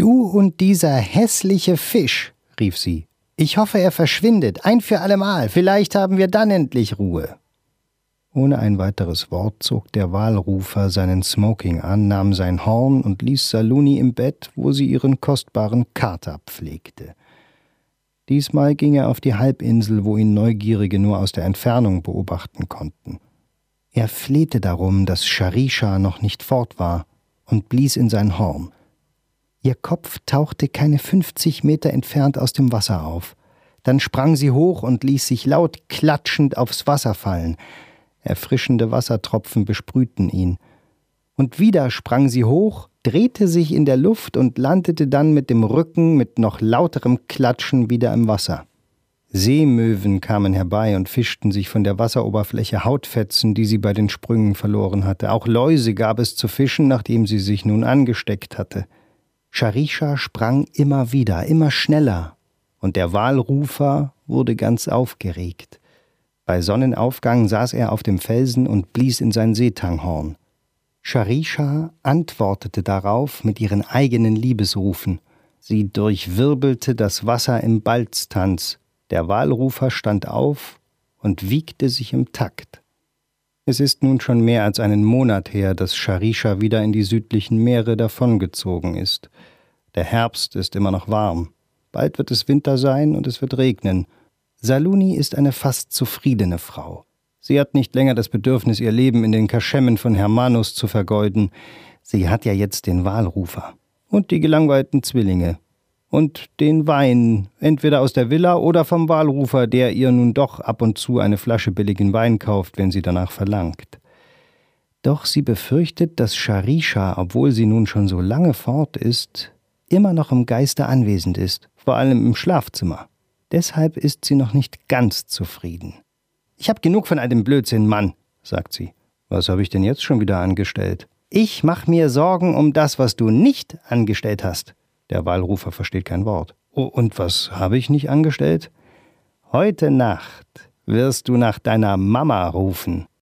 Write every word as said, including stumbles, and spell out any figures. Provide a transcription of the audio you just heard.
»Du und dieser hässliche Fisch«, rief sie. »Ich hoffe, er verschwindet, ein für allemal. Vielleicht haben wir dann endlich Ruhe.« Ohne ein weiteres Wort zog der Walrufer seinen Smoking an, nahm sein Horn und ließ Saluni im Bett, wo sie ihren kostbaren Kater pflegte. Diesmal ging er auf die Halbinsel, wo ihn Neugierige nur aus der Entfernung beobachten konnten. Er flehte darum, dass Sharisha noch nicht fort war, und blies in sein Horn. Ihr Kopf tauchte keine fünfzig Meter entfernt aus dem Wasser auf. Dann sprang sie hoch und ließ sich laut klatschend aufs Wasser fallen. Erfrischende Wassertropfen besprühten ihn. Und wieder sprang sie hoch, drehte sich in der Luft und landete dann mit dem Rücken mit noch lauterem Klatschen wieder im Wasser. Seemöwen kamen herbei und fischten sich von der Wasseroberfläche Hautfetzen, die sie bei den Sprüngen verloren hatte. Auch Läuse gab es zu fischen, nachdem sie sich nun angesteckt hatte. Sharisha sprang immer wieder, immer schneller, und der Walrufer wurde ganz aufgeregt. Bei Sonnenaufgang saß er auf dem Felsen und blies in sein Seetanghorn. Sharisha antwortete darauf mit ihren eigenen Liebesrufen. Sie durchwirbelte das Wasser im Balztanz. Der Walrufer stand auf und wiegte sich im Takt. Es ist nun schon mehr als einen Monat her, dass Sharisha wieder in die südlichen Meere davongezogen ist. Der Herbst ist immer noch warm. Bald wird es Winter sein und es wird regnen. Saluni ist eine fast zufriedene Frau. Sie hat nicht länger das Bedürfnis, ihr Leben in den Kaschemmen von Hermanus zu vergeuden. Sie hat ja jetzt den Walrufer und die gelangweilten Zwillinge und den Wein, entweder aus der Villa oder vom Walrufer, der ihr nun doch ab und zu eine Flasche billigen Wein kauft, wenn sie danach verlangt. Doch sie befürchtet, dass Sharisha, obwohl sie nun schon so lange fort ist, immer noch im Geiste anwesend ist, vor allem im Schlafzimmer. Deshalb ist sie noch nicht ganz zufrieden. »Ich habe genug von all dem Blödsinn, Mann«, sagt sie. »Was habe ich denn jetzt schon wieder angestellt?« »Ich mache mir Sorgen um das, was du nicht angestellt hast.« Der Walrufer versteht kein Wort. »Oh, und was habe ich nicht angestellt?« »Heute Nacht wirst du nach deiner Mama rufen.«